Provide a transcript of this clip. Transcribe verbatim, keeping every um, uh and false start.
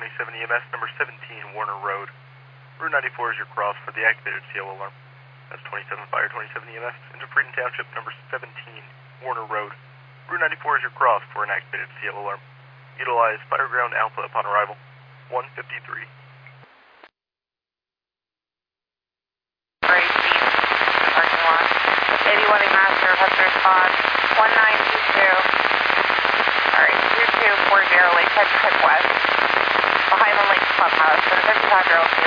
twenty-seven E M S, number seventeen, Warner Road. Route ninety-four is your cross for the activated C L alarm. That's twenty-seven Fire twenty-seven E M S, into Freedom Township, number seventeen, Warner Road. Route ninety-four is your cross for an activated C L alarm. Utilize Fireground Alpha upon arrival. one fifty-three. Great speed. Parking lot. eighty-one Master, has to respond. one nine two two. Alright, two two four zero, Lakeside, Pacific West. Behind the Lake Clubhouse, and fifty-five year old